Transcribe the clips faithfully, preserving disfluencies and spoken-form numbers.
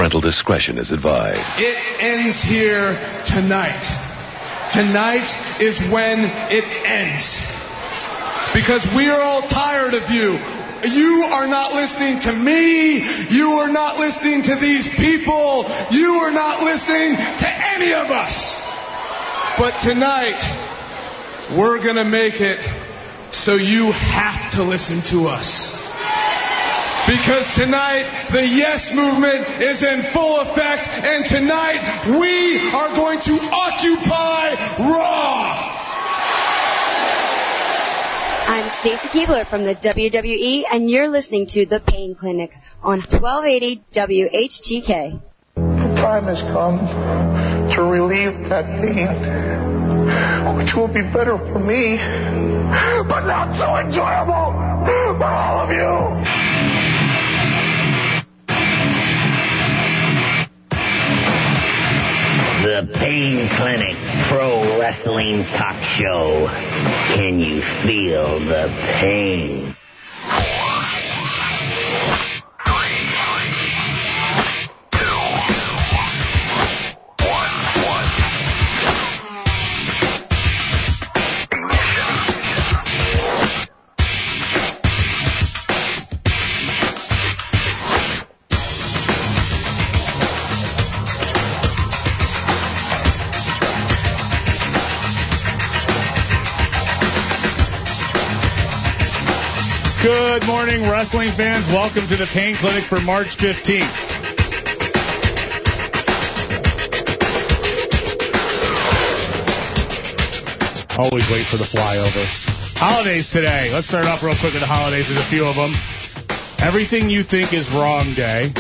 Parental discretion is advised. It ends here tonight. Tonight is when it ends. Because we are all tired of you. You are not listening to me. You are not listening to these people. You are not listening to any of us. But tonight, we're going to make it so you have to listen to us. Because tonight, the yes movement is in full effect, and tonight, we are going to occupy Raw! I'm Stacy Keebler from the W W E, and you're listening to The Pain Clinic on twelve eighty W H T K. The time has come to relieve that pain, which will be better for me, but not so enjoyable for all of you. The Pain Clinic Pro Wrestling Talk Show. Can you feel the pain? Good morning, wrestling fans. Welcome to the Pain Clinic for March fifteenth. Always wait for the flyover. Holidays today. Let's start off real quick with the holidays. There's a few of them. Everything you think is wrong day.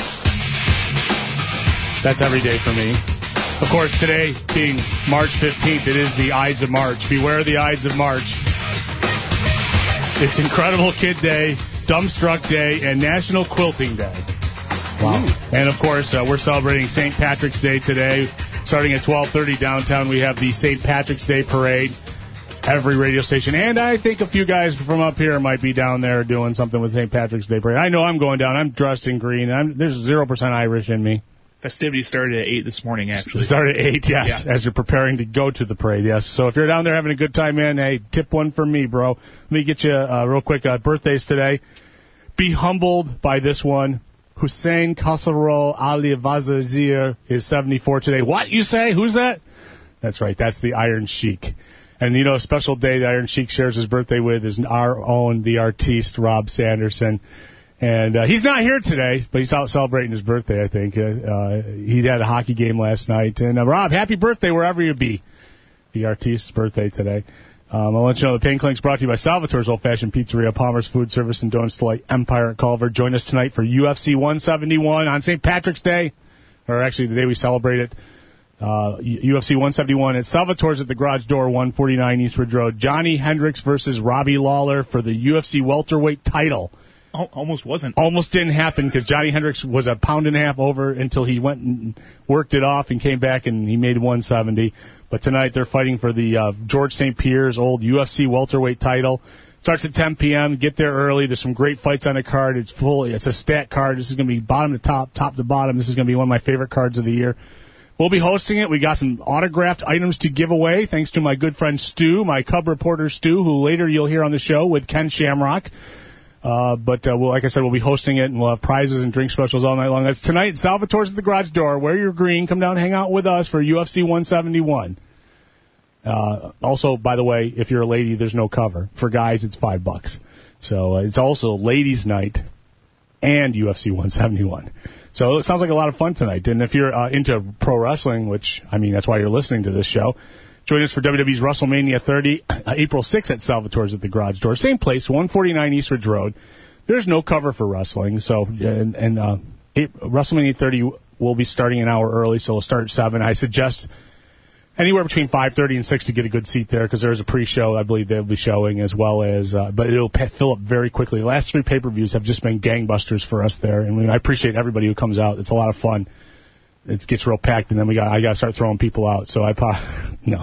That's every day for me. Of course, today being March fifteenth, it is the Ides of March. Beware the Ides of March. It's Incredible Kid Day, Dumbstruck Day, and National Quilting Day. Wow. And, of course, uh, we're celebrating Saint Patrick's Day today. Starting at twelve thirty downtown, we have the Saint Patrick's Day Parade. Every radio station. And I think a few guys from up here might be down there doing something with Saint Patrick's Day Parade. I know I'm going down. I'm dressed in green. I'm, there's zero percent Irish in me. Festivities started at eight this morning, actually. Started at eight, yes, yeah. As you're preparing to go to the parade, yes. So if you're down there having a good time, man, hey, tip one for me, bro. Let me get you uh, real quick. Uh, birthdays today. Be humbled by this one. Hussein Khosrow Ali Vazir is seventy-four today. What, you say? Who's that? That's right. That's the Iron Sheik. And, you know, a special day the Iron Sheik shares his birthday with is our own, the artiste, Rob Sanderson. And uh, he's not here today, but he's out celebrating his birthday, I think. Uh, uh, he had a hockey game last night. And, uh, Rob, happy birthday wherever you be. The artiste's birthday today. Um, I'll let you know the Pain Clinic's brought to you by Salvatore's Old Fashioned Pizzeria, Palmer's Food Service, and Donuts Delight, Empire at Culver. Join us tonight for U F C one seventy-one on Saint Patrick's Day, or actually the day we celebrate it. Uh, U F C one seventy-one at Salvatore's at the Garage Door, one forty-nine Eastwood Road. Johnny Hendricks versus Robbie Lawler for the U F C welterweight title. Almost wasn't. Almost didn't happen because Johnny Hendricks was a pound and a half over until he went and worked it off and came back and he made one seventy. But tonight they're fighting for the uh, George Saint Pierre's old U F C welterweight title. Starts at ten p.m. Get there early. There's some great fights on the card. It's full. It's a stat card. This is going to be bottom to top, top to bottom. This is going to be one of my favorite cards of the year. We'll be hosting it. We got some autographed items to give away, thanks to my good friend Stu, my Cub reporter Stu, who later you'll hear on the show with Ken Shamrock. Uh, but, uh, we'll, like I said, we'll be hosting it, and we'll have prizes and drink specials all night long. That's tonight. Salvatore's at the Garage Door. Wear your green. Come down and hang out with us for U F C one seventy-one. Uh, also, by the way, if you're a lady, there's no cover. For guys, it's five bucks. So uh, it's also ladies' night and U F C one seventy-one. So it sounds like a lot of fun tonight. And if you're uh, into pro wrestling, which, I mean, that's why you're listening to this show, join us for W W E's WrestleMania thirty, uh, April sixth at Salvatore's at the Garage Door. Same place, one forty-nine Eastridge Road. There's no cover for wrestling, so and, and uh, it, WrestleMania thirty will be starting an hour early, so it'll start at seven. I suggest anywhere between five thirty and six to get a good seat there, because there's a pre-show I believe they'll be showing as well as, uh, but it'll pe- fill up very quickly. The last three pay-per-views have just been gangbusters for us there, and we, I appreciate everybody who comes out. It's a lot of fun. It gets real packed, and then we got I got to start throwing people out. So I no,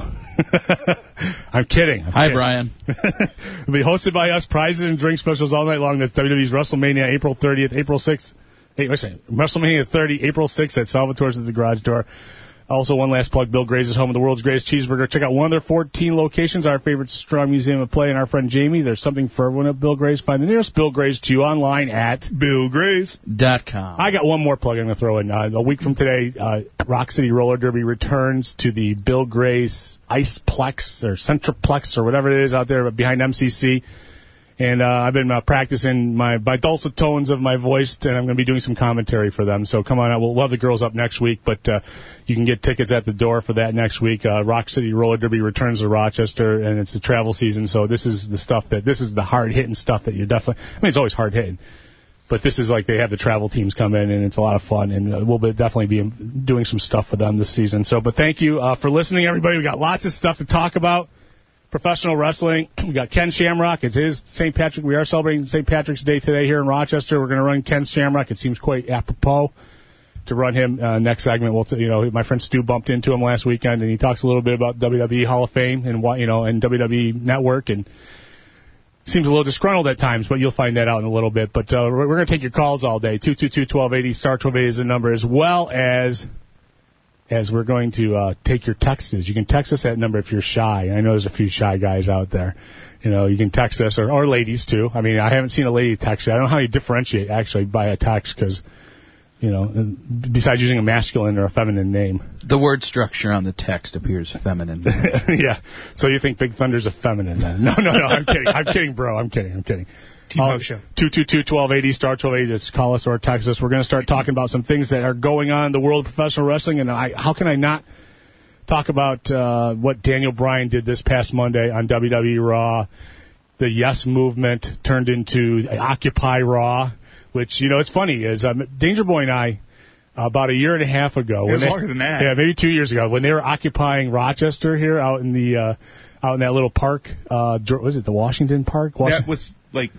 I'm kidding. I'm Hi, kidding. Brian. It'll be hosted by us. Prizes and drink specials all night long. That's W W E's WrestleMania, April thirtieth, April sixth Hey, listen, WrestleMania thirty, April sixth at Salvatore's at the Garage Door. Also, one last plug, Bill Gray's is home of the world's greatest cheeseburger. Check out one of their fourteen locations, our favorite Strong Museum of Play, and our friend Jamie. There's something for everyone at Bill Gray's. Find the nearest Bill Gray's to you online at Bill Grays dot com. I got one more plug I'm going to throw in. Uh, a week from today, uh, Rock City Roller Derby returns to the Bill Gray's Iceplex or Centraplex or whatever it is out there behind M C C. And uh, I've been uh, practicing my, my dulcet tones of my voice, and I'm going to be doing some commentary for them. So come on out. We'll, we'll have the girls up next week, but uh, you can get tickets at the door for that next week. Uh, Rock City Roller Derby returns to Rochester, and it's the travel season. So this is the stuff that, this is the hard-hitting stuff that you're definitely, I mean, it's always hard-hitting. But this is like they have the travel teams come in, and it's a lot of fun, and uh, we'll be, definitely be doing some stuff for them this season. So, but thank you uh, for listening, everybody. We got lots of stuff to talk about. Professional wrestling. We got Ken Shamrock. It's his Saint Patrick. We are celebrating Saint Patrick's Day today here in Rochester. We're going to run Ken Shamrock. It seems quite apropos to run him uh, next segment. We'll, t- you know, my friend Stu bumped into him last weekend, and he talks a little bit about W W E Hall of Fame and what, you know, and W W E Network, and seems a little disgruntled at times, but you'll find that out in a little bit. But uh, we're going to take your calls all day. two two two, one two eight zero, star twelve eighty is the number, as well as. As we're going to uh, take your texts. You can text us that number if you're shy. I know there's a few shy guys out there. You know, you can text us, or, or ladies, too. I mean, I haven't seen a lady text yet. I don't know how you differentiate, actually, by a text, because, you know, besides using a masculine or a feminine name. The word structure on the text appears feminine. Yeah. So you think Big Thunder's a feminine, then? No, no, no. I'm kidding. I'm kidding, bro. I'm kidding. I'm kidding. Team House Show. two two two, one two eight zero, star twelve eighty. Just call us or text us. We're going to start talking about some things that are going on in the world of professional wrestling. And I, how can I not talk about uh, what Daniel Bryan did this past Monday on W W E Raw? The Yes Movement turned into Occupy Raw, which, you know, it's funny. is um, Danger Boy and I, uh, about a year and a half ago. It was they, longer than that. Yeah, maybe two years ago, when they were occupying Rochester here out in the uh, out in that little park. Uh, was it the Washington Park? Washington? That was, like...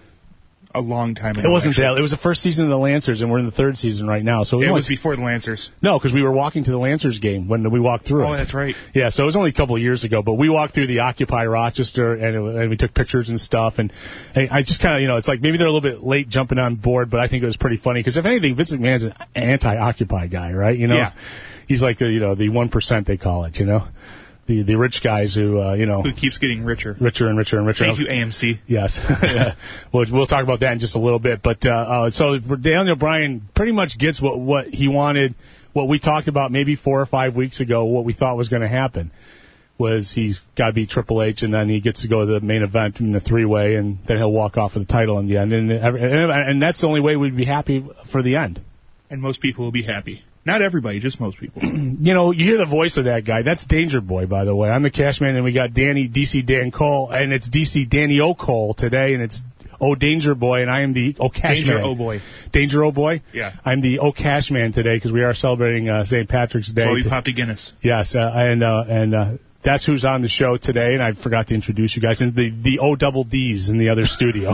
a long time ago. It wasn't actually. that. It was the first season of the Lancers, and we're in the third season right now. So it, it was, was before the Lancers. No, because we were walking to the Lancers game when we walked through oh, it. Oh, that's right. Yeah, so it was only a couple of years ago, but we walked through the Occupy Rochester, and, it, and we took pictures and stuff, and, and I just kind of, you know, it's like maybe they're a little bit late jumping on board, but I think it was pretty funny, because if anything, Vince McMahon's an anti-Occupy guy, right? You know, yeah. He's like the, you know, the one percent they call it, you know? The the rich guys who, uh, you know... Who keeps getting richer. Richer and richer and richer. Thank you, A M C. Yes. Yeah. We'll, we'll talk about that in just a little bit. But uh, uh, so Daniel Bryan pretty much gets what, what he wanted, what we talked about maybe four or five weeks ago, what we thought was going to happen, was he's got to beat Triple H, and then he gets to go to the main event in the three-way, and then he'll walk off with the title in the end. And, and, and that's the only way we'd be happy for the end. And most people will be happy. Not everybody, just most people. You know, you hear the voice of that guy. That's Danger Boy, by the way. I'm the Cashman, and we got Danny, D C Dan Cole, and it's D C Danny O. Cole today, and it's O Danger Boy, and I am the O Cashman. Danger O Boy. Danger O Boy? Yeah. I'm the O Cashman today, because we are celebrating uh, Saint Patrick's Day. So we popped a Guinness. Yes, uh, and uh, and uh, that's who's on the show today, and I forgot to introduce you guys. And the, the O double D's in the other studio.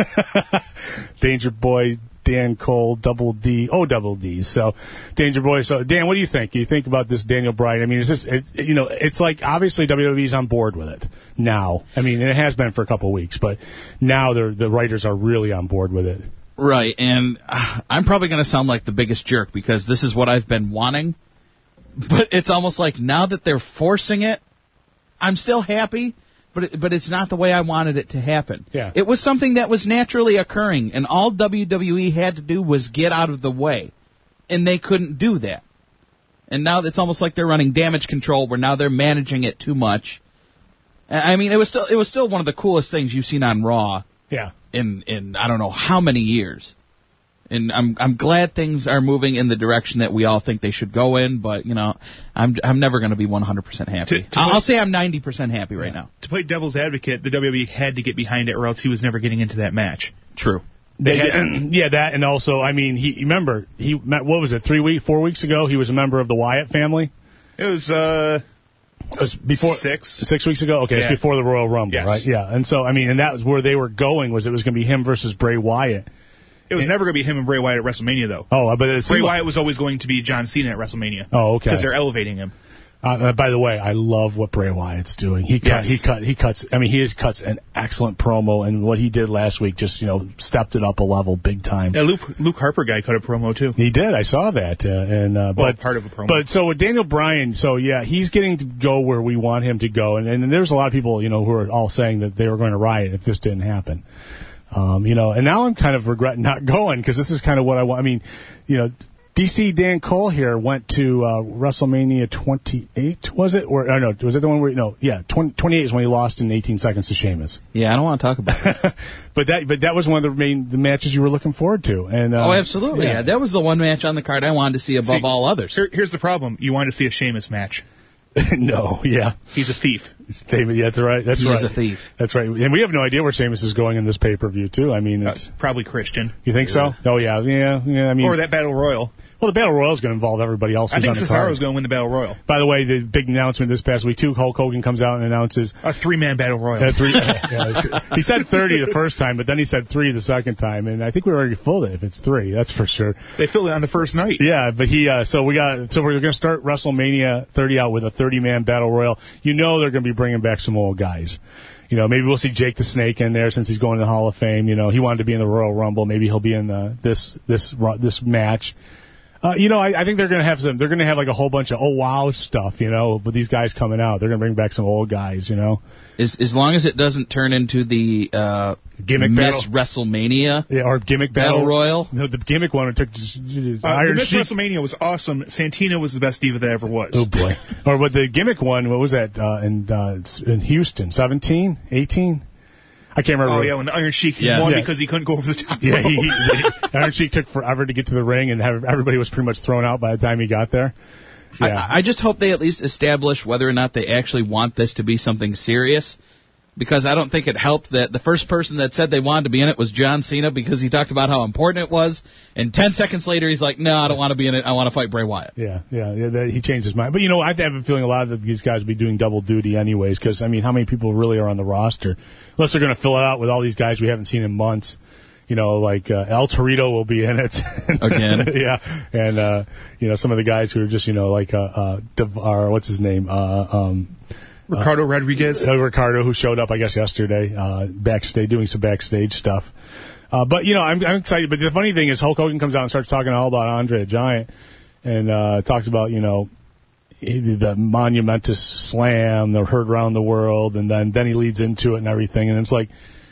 Danger Boy, Dan Cole, double D, O double D. So, Danger Boy. So, Dan, what do you think? Do you think about this Daniel Bryan? I mean, is this, it, you know, it's like obviously W W E's on board with it now. I mean, it has been for a couple of weeks, but now the writers are really on board with it. Right, and uh, I'm probably going to sound like the biggest jerk because this is what I've been wanting. But it's almost like now that they're forcing it, I'm still happy. But it, but it's not the way I wanted it to happen. Yeah. It was something that was naturally occurring, and all W W E had to do was get out of the way, and they couldn't do that. And now it's almost like they're running damage control, where now they're managing it too much. I mean, it was still it was still one of the coolest things you've seen on Raw. Yeah. In in I don't know how many years. And I'm I'm glad things are moving in the direction that we all think they should go in, but you know, I'm I'm never going to be one hundred percent happy. To, to I'll, I'll say I'm ninety percent happy right now. To play devil's advocate, the W W E had to get behind it, or else he was never getting into that match. True. They had, yeah, that, and also, I mean, he remember he met, what was it, three week, four weeks ago? He was a member of the Wyatt family. It was uh, it was before six six weeks ago. Okay, yeah. It's before the Royal Rumble, yes. right? Yeah, and so I mean, and that was where they were going, was it was going to be him versus Bray Wyatt. It was never going to be him and Bray Wyatt at WrestleMania, though. Oh, but it Bray Wyatt like, was always going to be John Cena at WrestleMania. Oh, okay. Because they're elevating him. Uh, by the way, I love what Bray Wyatt's doing. He cut, yes. he cut, he cuts. I mean, he just cuts an excellent promo, and what he did last week just, you know, stepped it up a level big time. Yeah, Luke, Luke Harper guy cut a promo too. He did. I saw that, uh, and uh, well, but part of a promo. But so with Daniel Bryan, so yeah, he's getting to go where we want him to go, and, and there's a lot of people, you know, who are all saying that they were going to riot if this didn't happen. Um, you know, and now I'm kind of regretting not going because this is kind of what I want. I mean, you know. D C Dan Cole here went to uh, WrestleMania twenty-eight, was it? Or, or no, was it the one where, no, yeah, twenty, twenty-eight is when he lost in eighteen seconds to Sheamus. Yeah, I don't want to talk about it. but that but that was one of the main the matches you were looking forward to. And uh, Oh, absolutely. Yeah. yeah, that was the one match on the card I wanted to see above see, all others. Here, here's the problem. You wanted to see a Sheamus match. No, yeah. He's a thief. Yeah, that's right. That's he right. He's a thief. That's right. And we have no idea where Sheamus is going in this pay-per-view, too. I mean, it's... Uh, probably Christian. You think yeah. so? Oh, yeah. Yeah, yeah. I mean... Or that Battle Royal. Well, the Battle Royal is going to involve everybody else. I think Cesaro is going to win the Battle Royal. By the way, the big announcement this past week, too, Hulk Hogan comes out and announces... A three-man Battle Royal. Uh, three, yeah, he said thirty the first time, but then he said three the second time, and I think we already filled it if it's three, that's for sure. They filled it on the first night. Yeah, but he... Uh, so we got. So we're going to start WrestleMania thirty out with a thirty-man Battle Royal. You know they're going to be bringing back some old guys. You know, maybe we'll see Jake the Snake in there since he's going to the Hall of Fame. You know, he wanted to be in the Royal Rumble. Maybe he'll be in the this this this match. Uh, you know, I, I think they're going to have some. They're going to have like a whole bunch of oh wow stuff. You know, with these guys coming out, they're going to bring back some old guys. You know, as as long as it doesn't turn into the uh, gimmick Miss battle. WrestleMania, yeah, or gimmick battle, battle royal. No, the gimmick one took uh, Iron the Miss Sheik. WrestleMania was awesome. Santina was the best diva that ever was. Oh boy! Or with the gimmick one, what was that uh, in uh, in Houston? seventeen, eighteen I can't remember. Oh, yeah, when the Iron Sheik yeah. won yeah. because he couldn't go over the top. Yeah, he, he, Iron Sheik took forever to get to the ring, and everybody was pretty much thrown out by the time he got there. Yeah. I, I just hope they at least establish whether or not they actually want this to be something serious, because I don't think it helped that the first person that said they wanted to be in it was John Cena, because he talked about how important it was, and ten seconds later he's like, no, I don't want to be in it, I want to fight Bray Wyatt. Yeah, yeah, yeah that, he changed his mind. But, you know, I have a feeling a lot of these guys will be doing double duty anyways, because, I mean, how many people really are on the roster? Unless they're going to fill it out with all these guys we haven't seen in months. You know, like uh, El Torito will be in it. Again. Yeah, and, uh, you know, some of the guys who are just, you know, like, uh, uh, Devar, what's his name? Uh, um... Ricardo uh, Rodriguez. Uh, Ricardo, who showed up, I guess, yesterday, uh, backstage, doing some backstage stuff. Uh, but, you know, I'm, I'm excited. But the funny thing is Hulk Hogan comes out and starts talking all about Andre the Giant and uh, talks about, you know, the monumentous slam that heard around the world, and then, then he leads into it and everything. And it's like,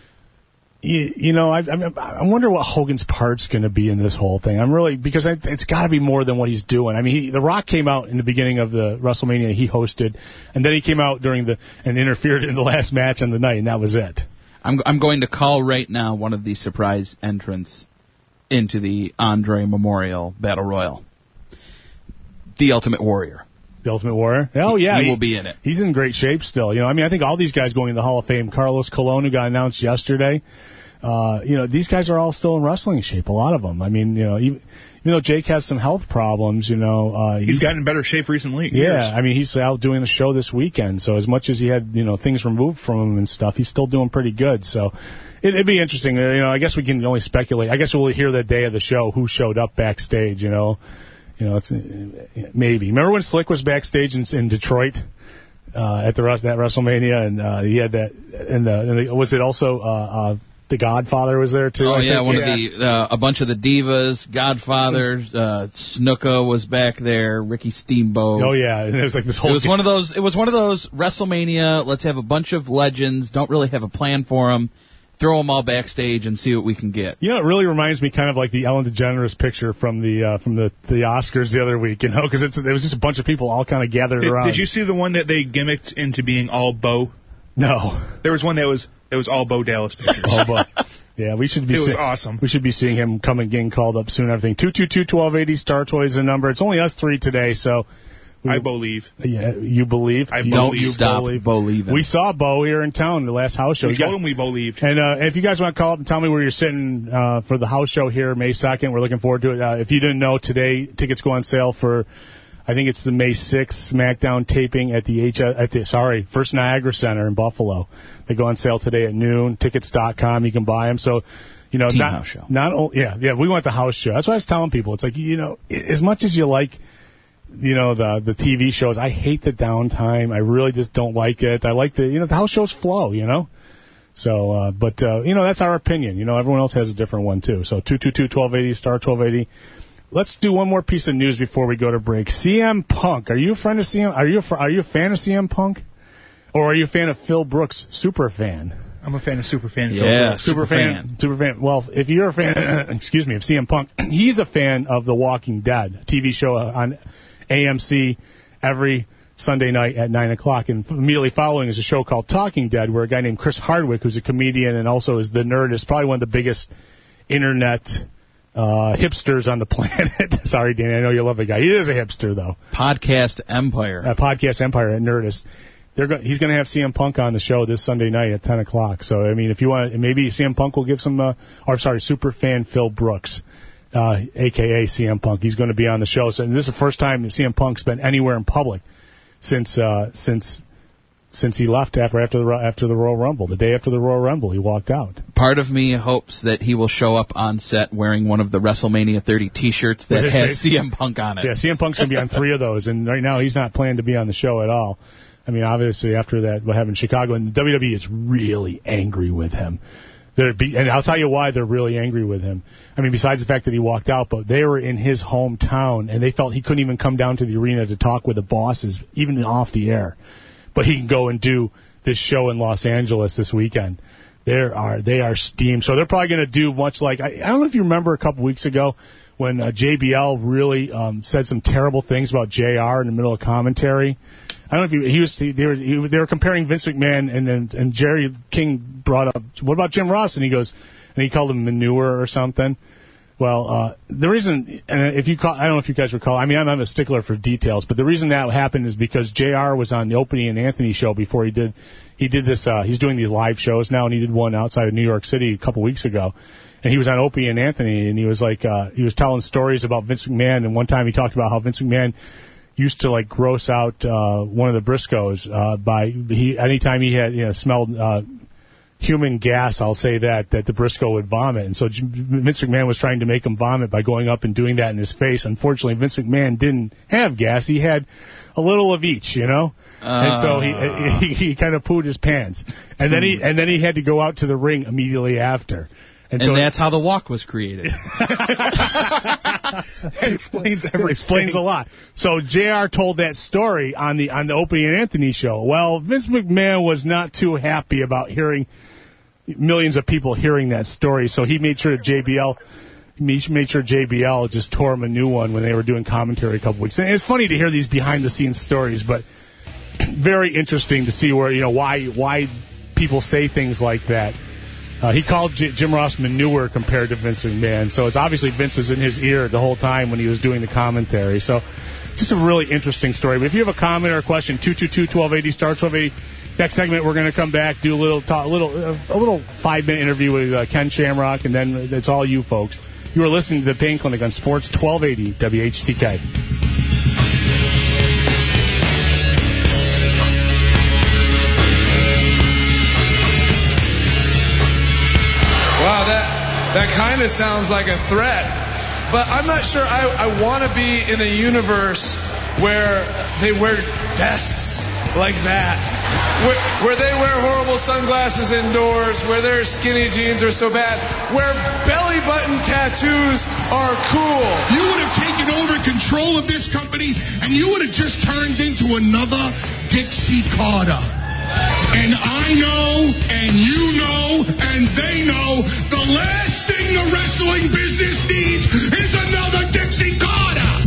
you, you know, I, I wonder what Hogan's part's going to be in this whole thing. I'm really, because I, it's got to be more than what he's doing. I mean, he, The Rock came out in the beginning of the WrestleMania he hosted, and then he came out during the and interfered in the last match on the night, and that was it. I'm I'm going to call right now one of the surprise entrants into the Andre Memorial Battle Royal. The Ultimate Warrior. The Ultimate Warrior? Oh, yeah. He, he he will be in it. He's in great shape still. You know, I mean, I think all these guys going to the Hall of Fame, Carlos Colon, who got announced yesterday, uh, you know, these guys are all still in wrestling shape, a lot of them. I mean, you know, even, even though Jake has some health problems, you know. Uh, he's, he's gotten in better shape recently. Yeah, years. I mean, he's out doing the show this weekend, so as much as he had, you know, things removed from him and stuff, he's still doing pretty good, so it, it'd be interesting. You know, I guess we can only speculate. I guess we'll hear the day of the show who showed up backstage, you know. You know, it's maybe. Remember when Slick was backstage in, in Detroit uh, at the that WrestleMania, and uh, he had that, and, uh, and the, was it also uh, uh, the Godfather was there too? Oh I yeah, think? one yeah. of the uh, a bunch of the divas, Godfather, uh, Snuka was back there, Ricky Steamboat. Oh yeah, and it was like this whole. It was game. one of those. It was one of those WrestleMania. Let's have a bunch of legends. Don't really have a plan for them. Throw them all backstage and see what we can get. You know, it really reminds me kind of like the Ellen DeGeneres picture from the uh, from the, the Oscars the other week, you know, because it was just a bunch of people all kind of gathered did, around. Did you see the one that they gimmicked into being all Bo? No. There was one that was it was all Bo Dallas pictures. All Bo. Yeah, we should be. It was see- awesome. We should be seeing him come and getting called up soon. Everything two two two twelve eighty Star Toys the number. It's only us three today, so. We, I believe. Yeah, you believe. I you don't believe. stop believe. believing. We saw Bo here in town the last house show. We you told got, him we believed. And uh, if you guys want to call up and tell me where you're sitting uh, for the house show here May second, we're looking forward to it. Uh, if you didn't know, today tickets go on sale for, I think it's the May sixth SmackDown taping at the H at the sorry First Niagara Center in Buffalo. They go on sale today at noon. Tickets dot com. You can buy them. So. You know, Team not, house show. Not, yeah, yeah, we want the house show. That's what I was telling people. It's like, you know, as much as you like you know, the the T V shows. I hate the downtime. I really just don't like it. I like the, you know, the house shows flow, you know. So, uh, but, uh, you know, that's our opinion. You know, everyone else has a different one, too. So, two two two, twelve eighty, star twelve eighty. Let's do one more piece of news before we go to break. C M Punk. Are you a friend of C M? Are you a, are you a fan of C M Punk? Or are you a fan of Phil Brooks, super fan? I'm a fan of super fan. Yeah, Phil Brooks. super, super fan, fan. Super fan. Well, if you're a fan, excuse me, of C M Punk, he's a fan of The Walking Dead, T V show on A M C every Sunday night at nine o'clock. And immediately following is a show called Talking Dead, where a guy named Chris Hardwick, who's a comedian and also is the nerd, is probably one of the biggest internet uh, hipsters on the planet. Sorry, Danny, I know you love the guy. He is a hipster, though. Podcast Empire. Uh, Podcast Empire at Nerdist. They're go- he's going to have C M Punk on the show this Sunday night at ten o'clock. So, I mean, if you want, maybe C M Punk will give some, uh, or sorry, super fan Phil Brooks, uh, a k a. C M Punk. He's going to be on the show. So and this is the first time that C M Punk's been anywhere in public since uh, since since he left after after the after the Royal Rumble. The day after the Royal Rumble, he walked out. Part of me hopes that he will show up on set wearing one of the WrestleMania thirty T-shirts that has C M Punk on it. Yeah, C M Punk's going to be on three of those, and right now he's not planning to be on the show at all. I mean, obviously, after that, what happened in Chicago, and the W W E is really angry with him. They're be- and I'll tell you why they're really angry with him. I mean, besides the fact that he walked out, but they were in his hometown, and they felt he couldn't even come down to the arena to talk with the bosses, even off the air. But he can go and do this show in Los Angeles this weekend. They are they are steamed. So they're probably going to do much like, I, I don't know if you remember a couple weeks ago when uh, J B L really um, said some terrible things about J R in the middle of commentary. I don't know if he, he was. He, they were. He, they were comparing Vince McMahon and and, and Jerry King brought up, what about Jim Ross? And he goes, and he called him manure or something. Well, uh, the reason, and if you call, I don't know if you guys recall. I mean, I'm, I'm a stickler for details, but the reason that happened is because J R was on the Opie and Anthony show before he did. He did this. Uh, he's doing these live shows now, and he did one outside of New York City a couple weeks ago. And he was on Opie and Anthony, and he was like, uh, he was telling stories about Vince McMahon. And one time he talked about how Vince McMahon used to like gross out uh, one of the Briscoes uh, by he anytime he had you know smelled uh, human gas, I'll say that that the Briscoe would vomit, and so Vince McMahon was trying to make him vomit by going up and doing that in his face. Unfortunately, Vince McMahon didn't have gas; he had a little of each, you know, uh. and so he he, he kind of pooed his pants, and then he and then he had to go out to the ring immediately after. And, and so that's how the walk was created. It explains everything. Explains a lot. So J R told that story on the on the Opie and Anthony show. Well, Vince McMahon was not too happy about hearing millions of people hearing that story, so he made sure that J B L he made sure J B L just tore him a new one when they were doing commentary a couple weeks. And it's funny to hear these behind the scenes stories, but very interesting to see where you know why why people say things like that. Uh, he called J- Jim Ross manure compared to Vince McMahon, so it's obviously Vince was in his ear the whole time when he was doing the commentary. So just a really interesting story. But if you have a comment or a question, two two two, twelve eighty, star twelve eighty. Next segment, we're going to come back, do a little talk, a little uh, a little five-minute interview with uh, Ken Shamrock, and then it's all you folks. You are listening to the Pain Clinic on Sports twelve eighty W H T K. Wow, that that kind of sounds like a threat. But I'm not sure I, I want to be in a universe where they wear vests like that. Where, where they wear horrible sunglasses indoors, where their skinny jeans are so bad, where belly button tattoos are cool. You would have taken over control of this company, and you would have just turned into another Dixie Carter. And I know, and you know, and they know, the last thing the wrestling business needs is another Dixie Carter.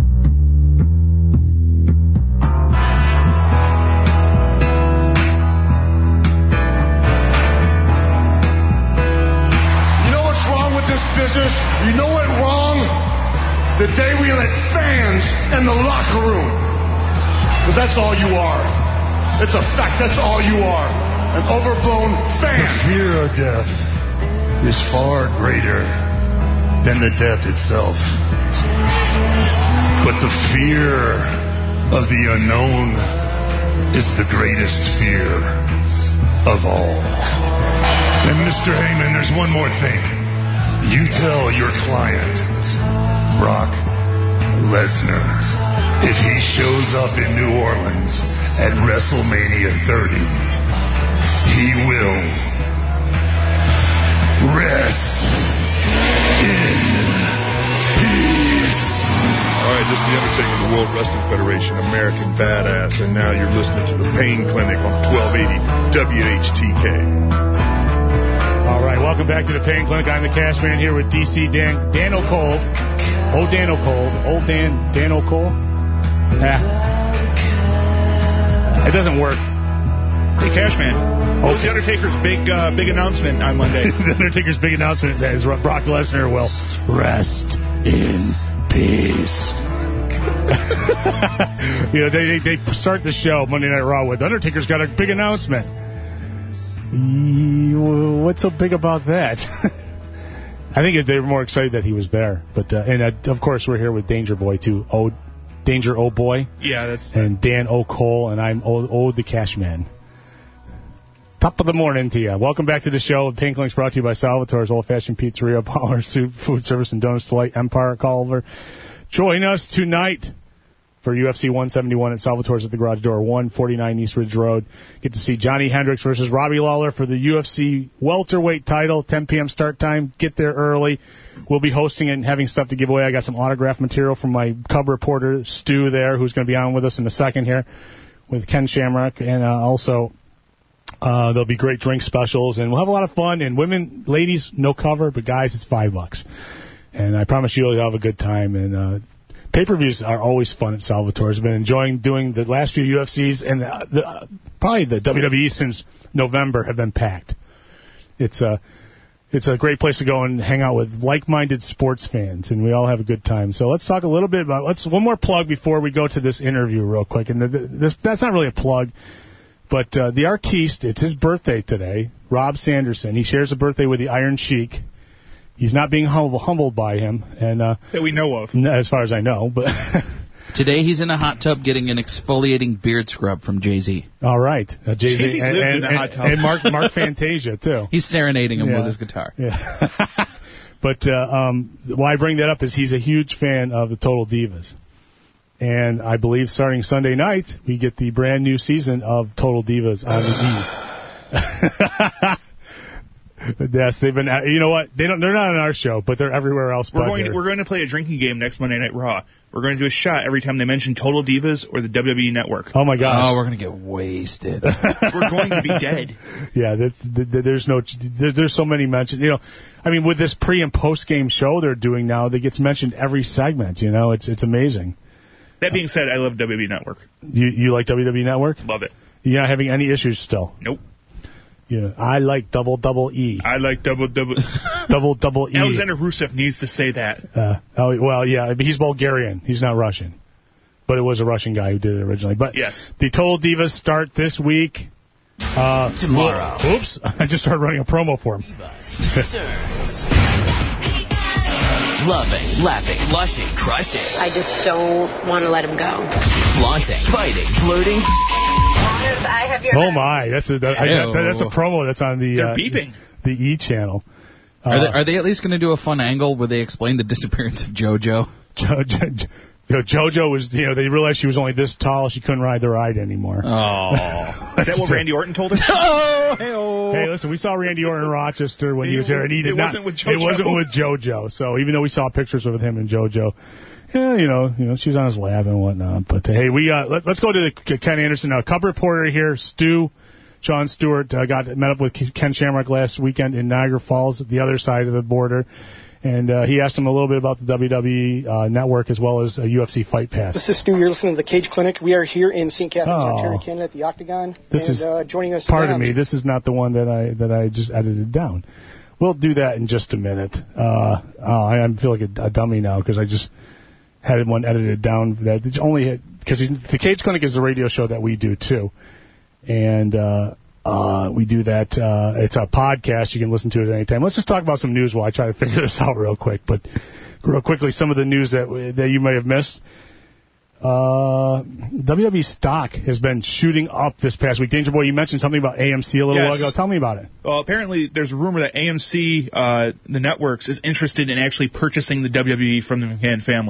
You know what's wrong with this business? You know what's wrong? The day we let fans in the locker room. Because that's all you are. It's a fact, that's all you are. An overblown fan. The fear of death is far greater than the death itself. But the fear of the unknown is the greatest fear of all. And Mister Heyman, there's one more thing. You tell your client, Brock Lesnar, if he shows up in New Orleans at WrestleMania thirty, he will rest in peace. All right, this is The Undertaker of the World Wrestling Federation, American Badass, and now you're listening to The Pain Clinic on twelve eighty W H T K. All right, welcome back to The Pain Clinic. I'm the Cash Man here with D C Dan, Dan O'Cole. Old Dan O'Cole. Old Dan, Dan O'Cole. Ah. It doesn't work. Hey, Cashman. What was The Undertaker's big uh, big announcement on Monday? The Undertaker's big announcement is Brock Lesnar will rest in peace. You know, they, they they start the show Monday Night Raw with Undertaker's got a big announcement. What's so big about that? I think they were more excited that he was there. But uh, and uh, of course we're here with Danger Boy too. Oh, Danger O Boy. Yeah, that's. And Dan O'Cole, and I'm O, o the Cash Man. Top of the morning to you. Welcome back to the show. Pain Clinic's brought to you by Salvatore's Old Fashioned Pizzeria, Power Soup, Food Service, and Donuts Delight, Empire, Culver. Join us tonight for U F C one seventy-one at Salvatore's at the Garage Door, one forty-nine East Ridge Road. Get to see Johnny Hendricks versus Robbie Lawler for the U F C welterweight title, ten p.m. start time. Get there early. We'll be hosting and having stuff to give away. I got some autograph material from my Cub reporter, Stu, there, who's going to be on with us in a second here with Ken Shamrock. And uh, also, uh, there'll be great drink specials, and we'll have a lot of fun. And women, ladies, no cover, but guys, it's five bucks. And I promise you, you'll have a good time. And uh, pay-per-views are always fun at Salvatore's. I've been enjoying doing the last few U F Cs, and the, the, uh, probably the W W E since November have been packed. It's a, it's a great place to go and hang out with like-minded sports fans, and we all have a good time. So let's talk a little bit about, let's one more plug before we go to this interview real quick. And the, the, this, that's not really a plug, but uh, the artiste, it's his birthday today, Rob Sanderson. He shares a birthday with the Iron Sheik. He's not being humble, humbled by him, and uh, that we know of, as far as I know. But today he's in a hot tub getting an exfoliating beard scrub from Jay-Z. All right, uh, Jay-Z, Jay-Z and, lives and, in the and, hot tub. and Mark Mark Fantasia too. He's serenading him yeah. with his guitar. Yeah. But uh, um, why I bring that up is he's a huge fan of the Total Divas, and I believe starting Sunday night we get the brand new season of Total Divas on the E. Yes, they've been. You know what? They don't. They're not on our show, but they're everywhere else. We're but going. To, we're going to play a drinking game next Monday Night Raw. We're going to do a shot every time they mention Total Divas or the W W E Network. Oh my gosh! Oh, we're going to get wasted. We're going to be dead. Yeah, that's, there's no. There's so many mentions. You know, I mean, with this pre and post game show they're doing now, that gets mentioned every segment. You know, it's it's amazing. That being said, I love W W E Network. You you like W W E Network? Love it. You're not having any issues still? Nope. Yeah, I like double double E. I like double double double double E. Alexander Rusev needs to say that. Uh, oh well, yeah, he's Bulgarian. He's not Russian, but it was a Russian guy who did it originally. But yes, the Total Divas start this week. Uh, Tomorrow. Well, oops, I just started running a promo for him. Loving, laughing, blushing, crushing. I just don't want to let him go. Flaunting, fighting, flirting. I have your oh my, that's a that, I, that, that's a promo that's on the They're uh, beeping. the E channel. Uh, are, they, are they at least going to do a fun angle where they explain the disappearance of JoJo? Jo, jo, jo, you know, JoJo was, you know, they realized she was only this tall, she couldn't ride the ride anymore. Oh, is that what Randy Orton told her? Oh, hey-oh. Hey, listen, we saw Randy Orton in Rochester when he, he was here, and he did it not. Wasn't with JoJo. It wasn't with JoJo. So even though we saw pictures of him and JoJo, yeah, you know, you know, she's on his lap and whatnot. But uh, hey, we uh, let, let's go to the Ken Anderson now. Cub reporter here, Stu, Sean Stewart, uh, got met up with Ken Shamrock last weekend in Niagara Falls, at the other side of the border. And uh, he asked him a little bit about the W W E uh, network as well as a U F C Fight Pass. This is Stu. You're listening to the Cage Clinic. We are here in Saint Catharines, oh. Ontario, Canada, at the Octagon. This and is uh, joining us. Pardon me. This is not the one that I that I just edited down. We'll do that in just a minute. Uh, oh, I, I feel like a, a dummy now because I just had one edited down that it's only because the Cage Clinic is the radio show that we do too, and. Uh, Uh, we do that. Uh, it's a podcast. You can listen to it at any time. Let's just talk about some news while I try to figure this out real quick. But real quickly, some of the news that that you may have missed. Uh, W W E stock has been shooting up this past week. Danger Boy, you mentioned something about A M C a little yes. while ago. Tell me about it. Well, apparently there's a rumor that A M C, uh, the networks, is interested in actually purchasing the W W E from the McMahon family.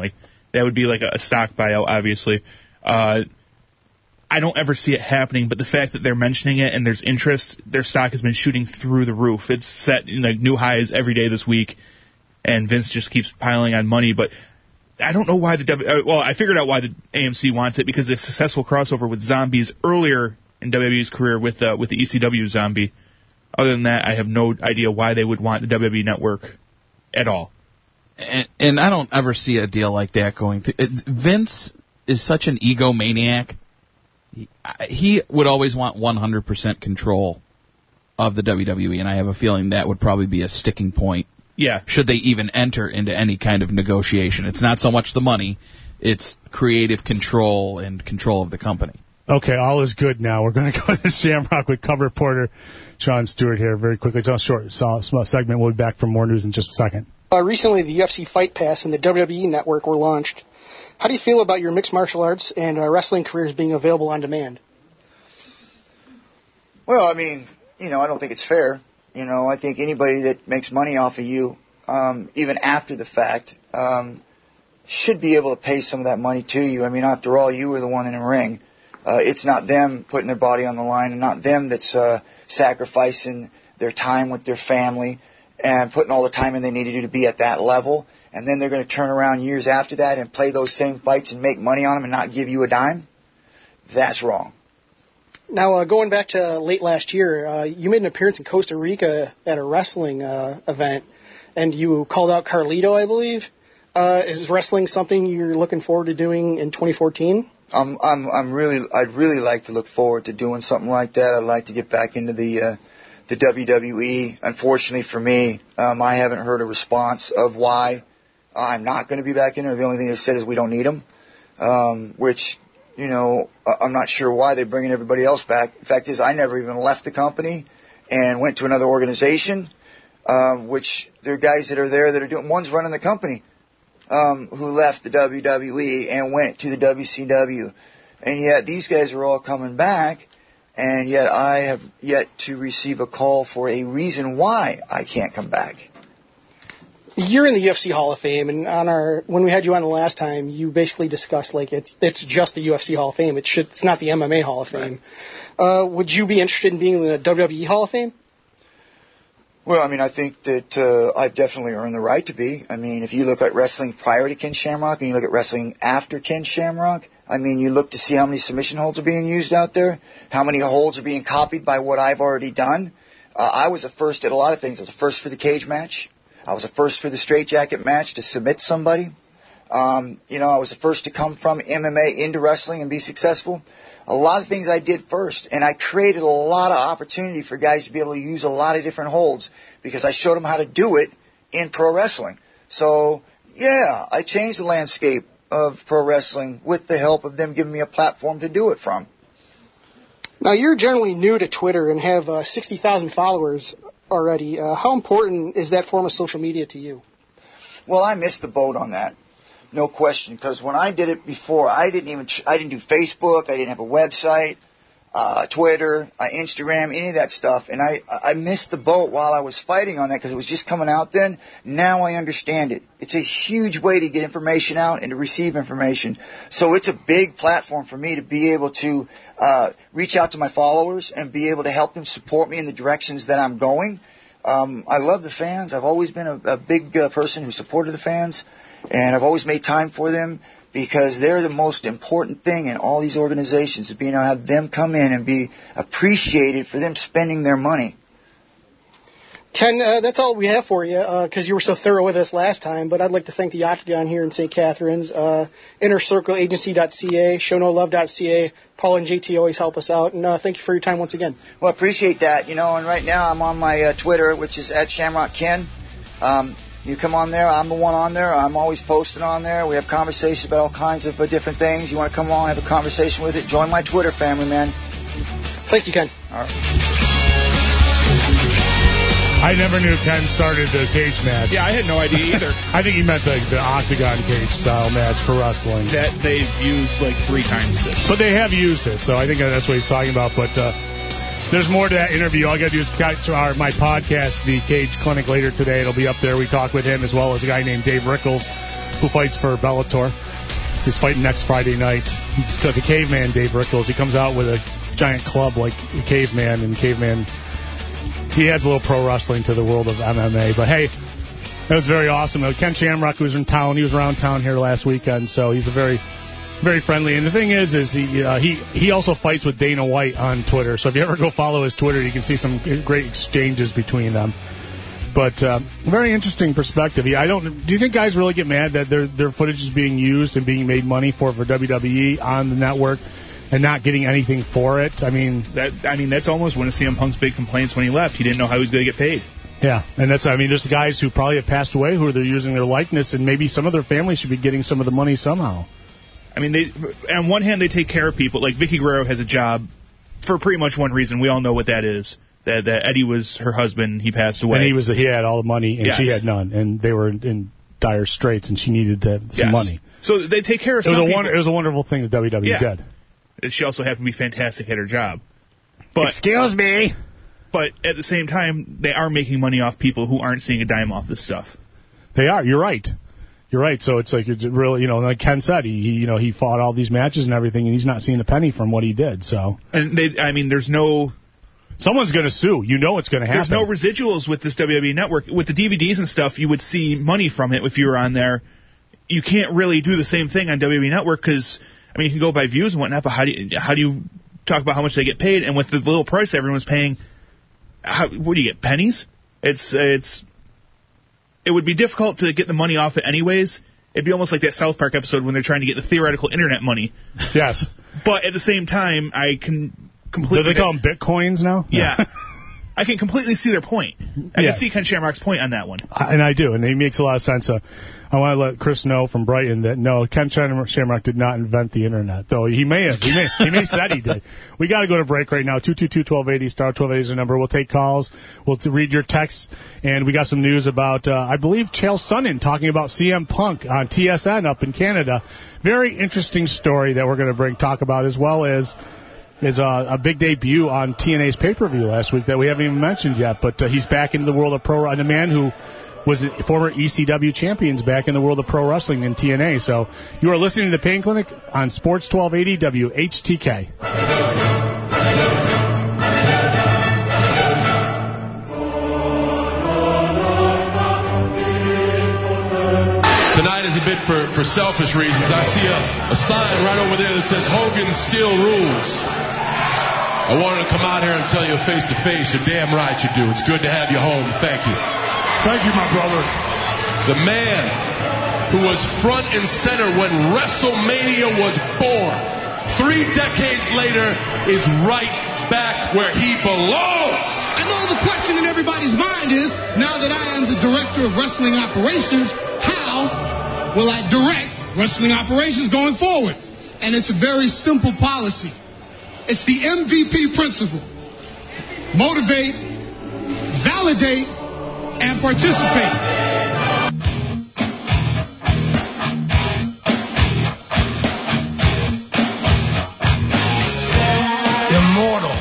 That would be like a, a stock buyout, obviously. Uh, I don't ever see it happening, but the fact that they're mentioning it and there's interest, their stock has been shooting through the roof. It's set in like new highs every day this week, and Vince just keeps piling on money. But I don't know why the w- uh, well, I figured out why the A M C wants it, because of a successful crossover with Zombies earlier in W W E's career with uh, with the E C W Zombie. Other than that, I have no idea why they would want the W W E Network at all. And, and I don't ever see a deal like that going through. It, Vince is such an egomaniac. He, he would always want one hundred percent control of the W W E, and I have a feeling that would probably be a sticking point. Yeah. Should they even enter into any kind of negotiation? It's not so much the money, it's creative control and control of the company. Okay, all is good now. We're going to go to Shamrock with cover reporter Sean Stewart here very quickly. It's a short small segment. We'll be back for more news in just a second. Uh, recently, the U F C Fight Pass and the W W E Network were launched. How do you feel about your mixed martial arts and uh, wrestling careers being available on demand? Well, I mean, you know, I don't think it's fair. You know, I think anybody that makes money off of you, um, even after the fact, um, should be able to pay some of that money to you. I mean, after all, you were the one in the ring. Uh, it's not them putting their body on the line, and not them that's uh, sacrificing their time with their family and putting all the time in they need to do to be at that level. And then they're going to turn around years after that and play those same fights and make money on them and not give you a dime. That's wrong. Now, uh, going back to late last year, uh, you made an appearance in Costa Rica at a wrestling uh, event, and you called out Carlito, I believe. Uh, is wrestling something you're looking forward to doing in twenty fourteen? I'm, I'm, I'm really, I'd really like to look forward to doing something like that. I'd like to get back into the, uh, the W W E. Unfortunately for me, um, I haven't heard a response of why I'm not going to be back in there. The only thing they said is we don't need them, um, which, you know, I'm not sure why they're bringing everybody else back. The fact is, I never even left the company and went to another organization, um, which there are guys that are there that are doing, one's running the company. Um, who left the W W E and went to the W C W. And yet these guys are all coming back, and yet I have yet to receive a call for a reason why I can't come back. You're in the U F C Hall of Fame, and on our when we had you on the last time, you basically discussed like it's it's just the U F C Hall of Fame. It should it's not the M M A Hall of Fame. Right. Uh, would you be interested in being in the W W E Hall of Fame? Well, I mean, I think that uh, I've definitely earned the right to be. I mean, if you look at wrestling prior to Ken Shamrock and you look at wrestling after Ken Shamrock, I mean, you look to see how many submission holds are being used out there, how many holds are being copied by what I've already done. Uh, I was the first at a lot of things. I was the first for the cage match. I was the first for the straitjacket match to submit somebody. Um, you know, I was the first to come from M M A into wrestling and be successful. A lot of things I did first, and I created a lot of opportunity for guys to be able to use a lot of different holds because I showed them how to do it in pro wrestling. So, yeah, I changed the landscape of pro wrestling with the help of them giving me a platform to do it from. Now, you're generally new to Twitter and have uh, sixty thousand followers already. Uh, how important is that form of social media to you? Well, I missed the boat on that. No question, because when I did it before, I didn't even I didn't do Facebook, I didn't have a website, uh, Twitter, uh, Instagram, any of that stuff, and I I missed the boat while I was fighting on that because it was just coming out then. Now I understand it. It's a huge way to get information out and to receive information. So it's a big platform for me to be able to uh, reach out to my followers and be able to help them support me in the directions that I'm going. Um, I love the fans. I've always been a, a big uh, person who supported the fans. And I've always made time for them because they're the most important thing in all these organizations, is being able to have them come in and be appreciated for them spending their money. Ken, uh, that's all we have for you because uh, you were so thorough with us last time. But I'd like to thank the Octagon here in Saint Catharines, uh, inner circle agency dot c a, show no love dot c a. Paul and J T always help us out. And uh, thank you for your time once again. Well, I appreciate that. You know, and right now I'm on my uh, Twitter, which is at Shamrock Ken. Um, You come on there. I'm the one on there. I'm always posting on there. We have conversations about all kinds of uh, different things. You want to come on and have a conversation with it, join my Twitter family, man. Thank you, Ken. All right. I never knew Ken started the cage match. Yeah, I had no idea either. I think he meant the, the octagon cage style match for wrestling. That they've used like three times. But they have used it, so I think that's what he's talking about. But uh, there's more to that interview. All you got to do is catch our, my podcast, The Cage Clinic, later today. It'll be up there. We talk with him as well as a guy named Dave Rickles, who fights for Bellator. He's fighting next Friday night. He's got the Caveman, Dave Rickles. He comes out with a giant club like the Caveman, and Caveman, he adds a little pro wrestling to the world of M M A. But, hey, that was very awesome. Ken Shamrock was in town. He was around town here last weekend, so he's a very, very friendly. And the thing is, is he uh, he he also fights with Dana White on Twitter. So if you ever go follow his Twitter, you can see some great exchanges between them. But uh, very interesting perspective. I don't. Do you think guys really get mad that their their footage is being used and being made money for for W W E on the network and not getting anything for it? I mean, that I mean that's almost one of C M Punk's big complaints when he left. He didn't know how he was going to get paid. Yeah, and that's I mean, there's guys who probably have passed away who are they're using their likeness, and maybe some of their families should be getting some of the money somehow. I mean, they on one hand they take care of people. Like Vicky Guerrero has a job for pretty much one reason. We all know what that is. That, that Eddie was her husband. He passed away. And he was he had all the money, and yes. she had none. And they were in dire straits, and she needed the, some yes. money. So they take care of it was some a people. Wonder, it was a wonderful thing that W W E yeah. did. She also happened to be fantastic at her job. But, Excuse me. But at the same time, they are making money off people who aren't seeing a dime off this stuff. They are. You're right. You're right. So it's like it's really, you know, like Ken said, he, he, you know, he fought all these matches and everything, and he's not seeing a penny from what he did. So. And they, I mean, there's no. Someone's going to sue. You know it's going to happen. There's no residuals with this W W E network. With the D V Ds and stuff, you would see money from it if you were on there. You can't really do the same thing on W W E network because, I mean, you can go by views and whatnot, but how do you, how do you talk about how much they get paid? And with the little price everyone's paying, how, what do you get, pennies? It's it's it would be difficult to get the money off it anyways. It'd be almost like that South Park episode when they're trying to get the theoretical internet money. Yes. But at the same time, I can completely... Do they call them bitcoins now? Yeah. No. I can completely see their point. I yeah. can see Ken Shamrock's point on that one. And I do, and it makes a lot of sense. Uh, I want to let Chris know from Brighton that, no, Ken Shamrock did not invent the internet, though he may have. He may, he may said he did. We got to go to break right now. two two two, one two eight zero, star twelve eighty is the number. We'll take calls. We'll t- read your texts. And we got some news about, uh, I believe, Chael Sonnen talking about C M Punk on T S N up in Canada. Very interesting story that we're going to bring talk about, as well as is uh, a big debut on T N A's pay-per-view last week that we haven't even mentioned yet. But uh, he's back into the world of pro, and a man who was a former E C W champions back in the world of pro wrestling in T N A. So you are listening to the Pain Clinic on Sports twelve eighty W H T K. Tonight is a bit for, for selfish reasons. I see a, a sign right over there that says Hogan still rules. I wanted to come out here and tell you face to face, you're damn right you do. It's good to have you home. Thank you. Thank you, my brother. The man who was front and center when WrestleMania was born, three decades later, is right back where he belongs. I know the question in everybody's mind is, now that I am the director of wrestling operations, how will I direct wrestling operations going forward? And it's a very simple policy. It's the M V P principle. Motivate, validate, and participate. Immortal.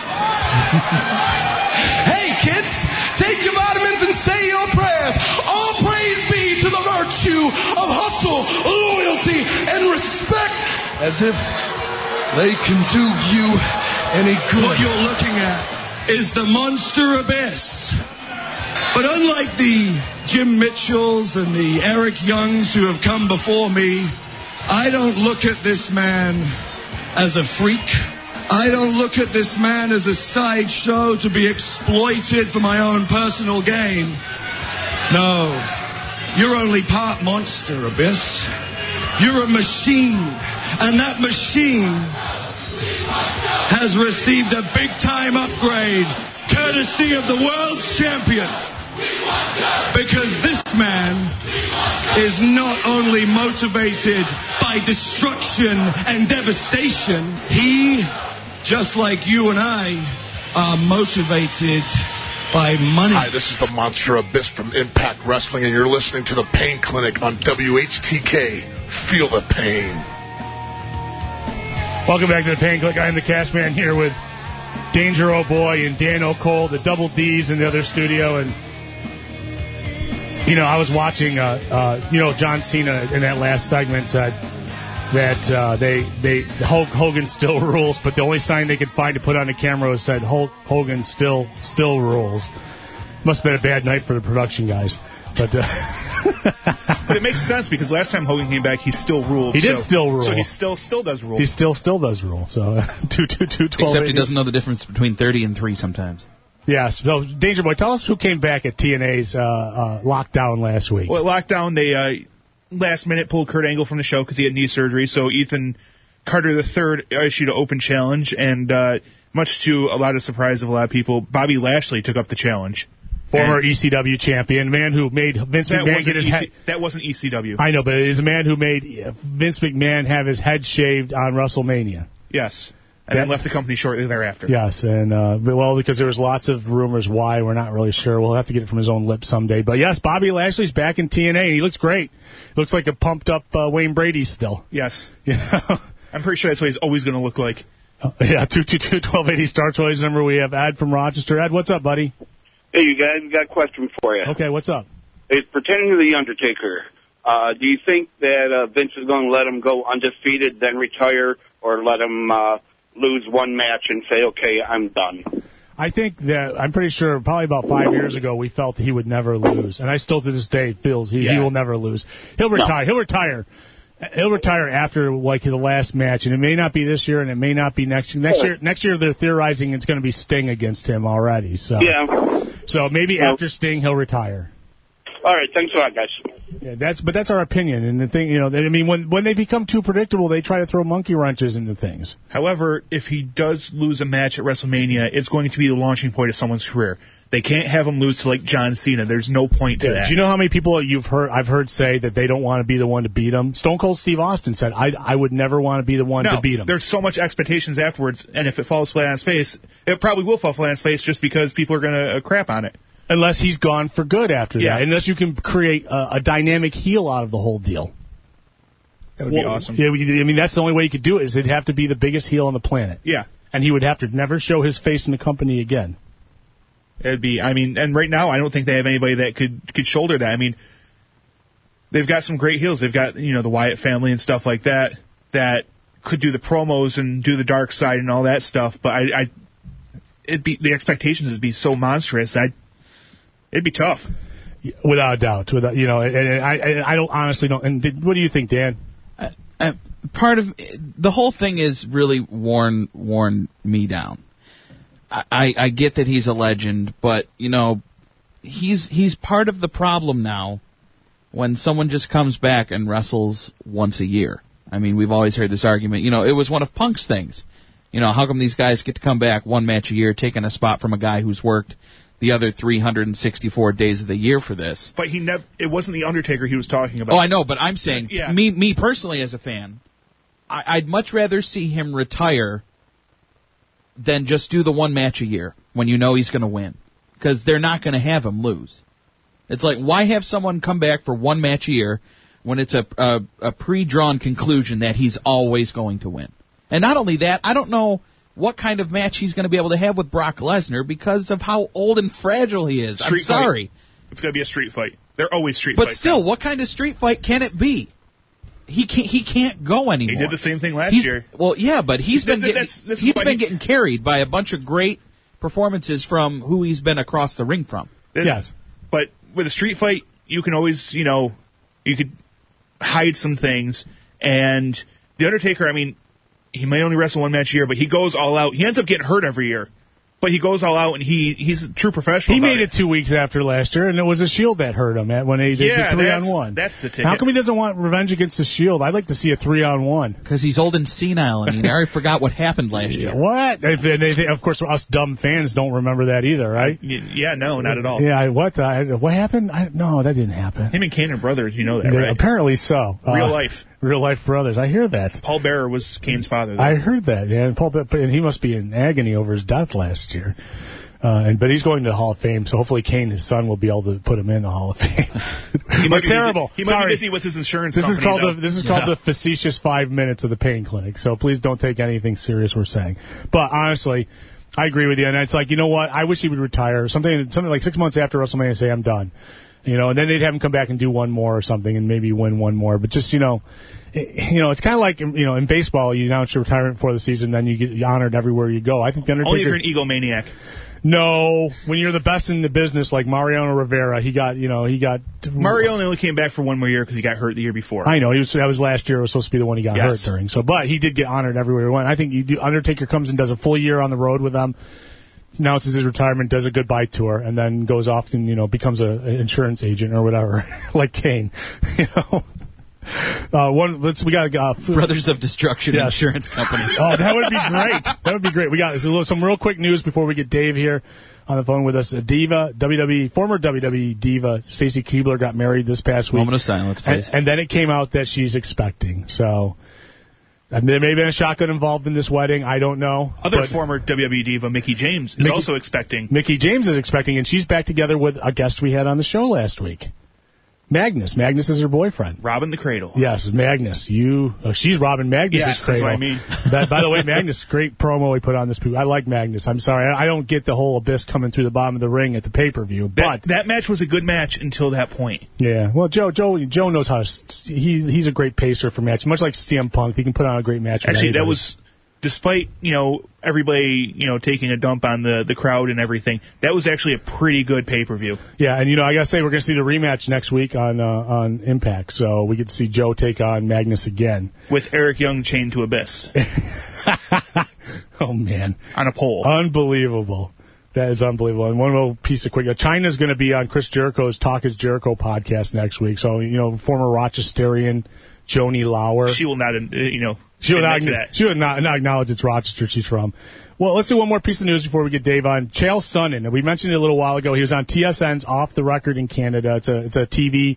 Hey, kids, take your vitamins and say your prayers. All praise be to the virtue of hustle, loyalty, and respect. As if they can do you any good. What you're looking at is the monster abyss. But unlike the Jim Mitchells and the Eric Youngs who have come before me, I don't look at this man as a freak. I don't look at this man as a sideshow to be exploited for my own personal gain. No, you're only part monster, Abyss. You're a machine, and that machine has received a big-time upgrade, courtesy of the world's champion. Because this man is not only motivated by destruction and devastation, he, just like you and I, are motivated by money. Hi, this is the Monster Abyss from Impact Wrestling, and you're listening to the Pain Clinic on W H T K. Feel the pain. Welcome back to the Pain Clinic. I'm the Cash Man here with Danger Oh Boy and Dan O'Cole, the double D's in the other studio. And, you know, I was watching, uh, uh, you know, John Cena in that last segment said, that uh, they they Hulk Hogan still rules, but the only sign they could find to put on the camera was said Hulk Hogan still still rules. Must have been a bad night for the production guys, but uh, but it makes sense because last time Hogan came back, he still ruled. He did so, still rule. So he still still does rule. He still still does rule. So two two two twelve. Except he doesn't know the difference between thirty and three sometimes. Yes. So Danger Boy, tell us who came back at T N A's uh, uh, lockdown last week. Well, at lockdown they. Uh, Last minute pulled Kurt Angle from the show because he had knee surgery. So Ethan Carter the third issued an open challenge, and uh, much to a lot of surprise of a lot of people, Bobby Lashley took up the challenge. Former and E C W champion, man who made Vince McMahon get his E C, head. That wasn't E C W. I know, but it is a man who made Vince McMahon have his head shaved on WrestleMania. Yes. And that, then left the company shortly thereafter. Yes, and uh, well, because there was lots of rumors why. We're not really sure. We'll have to get it from his own lips someday. But yes, Bobby Lashley's back in T N A, and he looks great. He looks like a pumped-up uh, Wayne Brady still. Yes. Yeah. I'm pretty sure that's what he's always going to look like. Uh, yeah, two two two, twelve eighty Star Toys number. We have Ed from Rochester. Ed, what's up, buddy? Hey, you guys, we got a question for you. Okay, what's up? It's pertaining to The Undertaker. Uh, do you think that uh, Vince is going to let him go undefeated, then retire, or let him uh, lose one match and say, okay, I'm done? I think that, I'm pretty sure, probably about five years ago, we felt he would never lose. And I still, to this day, feels he, yeah. he will never lose. He'll retire. No. He'll retire. He'll retire after, like, the last match. And it may not be this year, and it may not be next year. Next year, next year they're theorizing it's going to be Sting against him already. So, yeah. So maybe well, after Sting, he'll retire. All right. Thanks a lot, guys. Yeah, that's but that's our opinion, and the thing, you know, I mean, when when they become too predictable, they try to throw monkey wrenches into things. However, if he does lose a match at WrestleMania, it's going to be the launching point of someone's career. They can't have him lose to like John Cena. There's no point to yeah, that. Do you know how many people you've heard? I've heard say that they don't want to be the one to beat him. Stone Cold Steve Austin said, "I I would never want to be the one no, to beat him." There's so much expectations afterwards, and if it falls flat on its face, it probably will fall flat on its face just because people are going to uh, crap on it. Unless he's gone for good after yeah. that. Unless you can create a, a dynamic heel out of the whole deal. That would well, be awesome. Yeah, I mean, that's the only way you could do it, is it'd have to be the biggest heel on the planet. Yeah. And he would have to never show his face in the company again. It'd be, I mean, and right now I don't think they have anybody that could, could shoulder that. I mean, they've got some great heels. They've got, you know, the Wyatt family and stuff like that, that could do the promos and do the dark side and all that stuff, but I, I it'd be, the expectations would be so monstrous. I It'd be tough, without a doubt. Without you know, and, and I, I don't honestly don't. And did, what do you think, Dan? Uh, uh, part of the whole thing is really worn worn me down. I, I get that he's a legend, but you know, he's he's part of the problem now. When someone just comes back and wrestles once a year, I mean, we've always heard this argument. You know, it was one of Punk's things. You know, how come these guys get to come back one match a year, taking a spot from a guy who's worked the other three hundred sixty-four days of the year for this? But he never. It wasn't the Undertaker he was talking about. Oh, I know, but I'm saying, yeah. me, me personally as a fan, I, I'd much rather see him retire than just do the one match a year when you know he's going to win, because they're not going to have him lose. It's like, why have someone come back for one match a year when it's a, a, a pre-drawn conclusion that he's always going to win? And not only that, I don't know what kind of match he's going to be able to have with Brock Lesnar because of how old and fragile he is. Street I'm sorry. Fight. It's going to be a street fight. They're always street but fights. But still, now. What kind of street fight can it be? He can't. He can't go anymore. He did the same thing last he's, year. Well, yeah, but he's been getting, that's, that's he's been he, getting carried by a bunch of great performances from who he's been across the ring from. It, yes, but with a street fight, you can always, you know, you could hide some things. And the Undertaker, I mean, he may only wrestle one match a year, but he goes all out. He ends up getting hurt every year. But he goes all out, and he he's a true professional. He made it. it two weeks after last year, and it was the Shield that hurt him at when he did yeah, the three that's, on one. That's the ticket. How come he doesn't want revenge against the Shield? I'd like to see a three on one. Because he's old and senile, and he already forgot what happened last year. What? If they, they, of course, us dumb fans don't remember that either, right? Yeah, no, not at all. Yeah, what? I, what happened? I, no, that didn't happen. Him and Kane are brothers, you know that, yeah, right? Apparently so. Real uh, life. Real life brothers. I hear that. Paul Bearer was Kane's father. Though. I heard that. Yeah, and Paul, and he must be in agony over his death last year. Uh, and but he's going to the Hall of Fame, so hopefully Kane, his son, will be able to put him in the Hall of Fame. he might be terrible. Busy. He might Sorry. be busy with his insurance. This company, is called though. the this is yeah. called the facetious five minutes of the Pain Clinic. So please don't take anything serious we're saying. But honestly, I agree with you, and it's like, you know what? I wish he would retire. Something something like six months after WrestleMania, say I'm done. You know, and then they'd have him come back and do one more or something and maybe win one more. But just, you know, it, you know, it's kind of like, you know, in baseball, you announce your retirement before the season, then you get honored everywhere you go. I think the Undertaker... Only if you're an egomaniac. No, when you're the best in the business, like Mariano Rivera, he got, you know, he got... Mariano only came back for one more year because he got hurt the year before. I know, he was that was last year. It was supposed to be the one he got yes. hurt during. So, but he did get honored everywhere he went. I think you do, Undertaker comes and does a full year on the road with them, announces his retirement, does a goodbye tour, and then goes off and, you know, becomes a, an insurance agent or whatever, like Kane, you know. Uh, one, let's, we got uh, Brothers of Destruction yeah. Insurance Company. Oh, that would be great. That would be great. We got some real quick news before we get Dave here on the phone with us. A diva, W W E, former W W E diva, Stacy Keibler got married this past week. Moment of silence, please. And, and then it came out that she's expecting. So and there may have been a shotgun involved in this wedding. I don't know. Other former W W E diva, Mickie James, is Mickey, also expecting. Mickie James is expecting, and she's back together with a guest we had on the show last week. Magnus. Magnus is her boyfriend. Robin the Cradle. Yes, Magnus. You. Oh, she's Robin Magnus' yes, Cradle. That's what I mean. By, by the way, Magnus, great promo he put on this. I like Magnus. I'm sorry. I, I don't get the whole Abyss coming through the bottom of the ring at the pay-per-view. But that, that match was a good match until that point. Yeah. Well, Joe Joe, Joe knows how to... He, he's a great pacer for matches. Much like C M Punk, he can put on a great match. Actually, that was... Despite, you know, everybody, you know, taking a dump on the, the crowd and everything, that was actually a pretty good pay-per-view. Yeah, and, you know, I got to say, we're going to see the rematch next week on uh, on Impact, so we get to see Joe take on Magnus again. With Eric Young chained to Abyss. Oh, man. On a pole. Unbelievable. That is unbelievable. And one little piece of quick, uh, China's going to be on Chris Jericho's Talk is Jericho podcast next week, so, you know, former Rochesterian Joni Lauer. She will not, uh, you know... She would, not, she would not, not acknowledge it's Rochester she's from. Well, let's do one more piece of news before we get Dave on. Chael Sonnen, we mentioned it a little while ago. He was on T S N's Off the Record in Canada. It's a it's a T V,